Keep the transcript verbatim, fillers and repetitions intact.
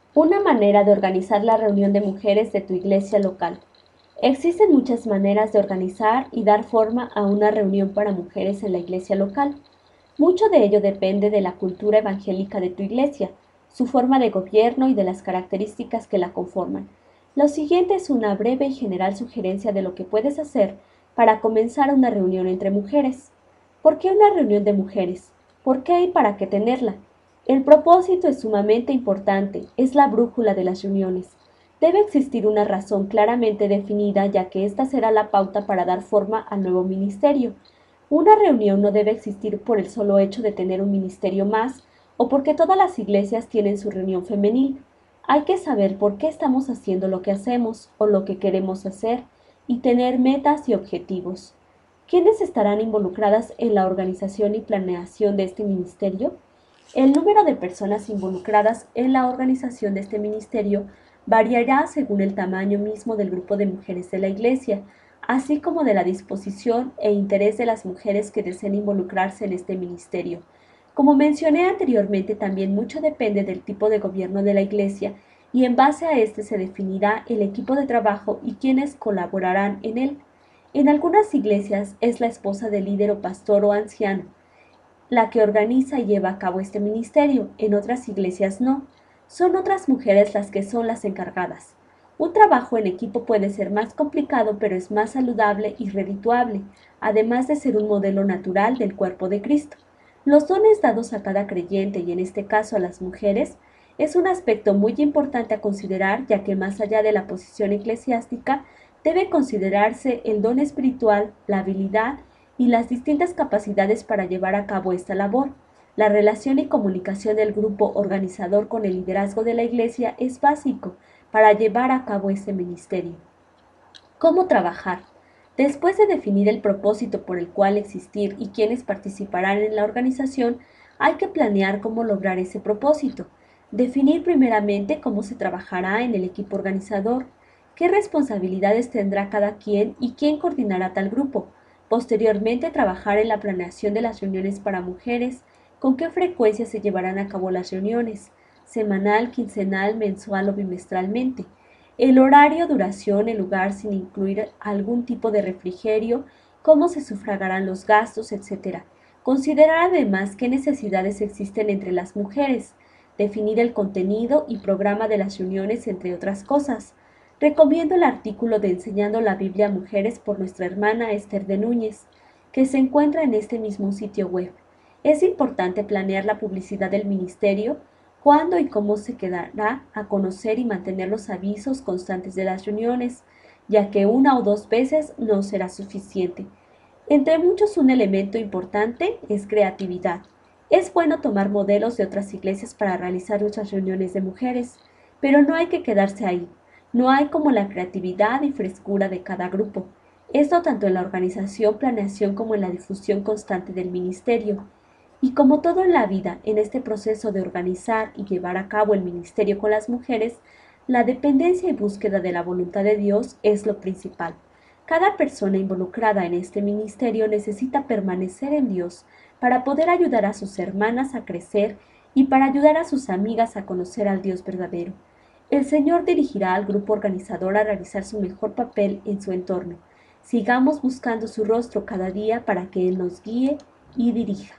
Una manera de organizar la reunión de mujeres de tu iglesia local. Existen muchas maneras de organizar y dar forma a una reunión para mujeres en la iglesia local. Mucho de ello depende de la cultura evangélica de tu iglesia, su forma de gobierno y de las características que la conforman. Lo siguiente es una breve y general sugerencia de lo que puedes hacer para comenzar una reunión entre mujeres. ¿Por qué una reunión de mujeres? ¿Por qué y para qué tenerla? El propósito es sumamente importante, es la brújula de las reuniones. Debe existir una razón claramente definida, ya que esta será la pauta para dar forma al nuevo ministerio. Una reunión no debe existir por el solo hecho de tener un ministerio más o porque todas las iglesias tienen su reunión femenil. Hay que saber por qué estamos haciendo lo que hacemos o lo que queremos hacer y tener metas y objetivos. ¿Quiénes estarán involucradas en la organización y planeación de este ministerio? El número de personas involucradas en la organización de este ministerio variará según el tamaño mismo del grupo de mujeres de la Iglesia, así como de la disposición e interés de las mujeres que deseen involucrarse en este ministerio. Como mencioné anteriormente, también mucho depende del tipo de gobierno de la Iglesia y en base a este se definirá el equipo de trabajo y quienes colaborarán en él. En algunas iglesias es la esposa del líder o pastor o anciano la que organiza y lleva a cabo este ministerio, en otras iglesias no. Son otras mujeres las que son las encargadas. Un trabajo en equipo puede ser más complicado, pero es más saludable y redituable, además de ser un modelo natural del cuerpo de Cristo. Los dones dados a cada creyente, y en este caso a las mujeres, es un aspecto muy importante a considerar, ya que más allá de la posición eclesiástica, debe considerarse el don espiritual, la habilidad y las distintas capacidades para llevar a cabo esta labor. La relación y comunicación del grupo organizador con el liderazgo de la Iglesia es básico para llevar a cabo este ministerio. ¿Cómo trabajar? Después de definir el propósito por el cual existir y quienes participarán en la organización, hay que planear cómo lograr ese propósito. Definir primeramente cómo se trabajará en el equipo organizador, qué responsabilidades tendrá cada quien y quién coordinará tal grupo. Posteriormente, trabajar en la planeación de las reuniones para mujeres, con qué frecuencia se llevarán a cabo las reuniones, semanal, quincenal, mensual o bimestralmente. El horario, duración, el lugar sin incluir algún tipo de refrigerio, cómo se sufragarán los gastos, etcétera. Considerar además qué necesidades existen entre las mujeres, definir el contenido y programa de las reuniones, entre otras cosas. Recomiendo el artículo de Enseñando la Biblia a Mujeres por nuestra hermana Esther de Núñez, que se encuentra en este mismo sitio web. Es importante planear la publicidad del ministerio, cuándo y cómo se quedará a conocer y mantener los avisos constantes de las reuniones, ya que una o dos veces no será suficiente. Entre muchos, un elemento importante es creatividad. Es bueno tomar modelos de otras iglesias para realizar nuestras reuniones de mujeres, pero no hay que quedarse ahí. No hay como la creatividad y frescura de cada grupo. Esto tanto en la organización, planeación como en la difusión constante del ministerio. Y como todo en la vida, en este proceso de organizar y llevar a cabo el ministerio con las mujeres, la dependencia y búsqueda de la voluntad de Dios es lo principal. Cada persona involucrada en este ministerio necesita permanecer en Dios para poder ayudar a sus hermanas a crecer y para ayudar a sus amigas a conocer al Dios verdadero. El Señor dirigirá al grupo organizador a realizar su mejor papel en su entorno. Sigamos buscando su rostro cada día para que Él nos guíe y dirija.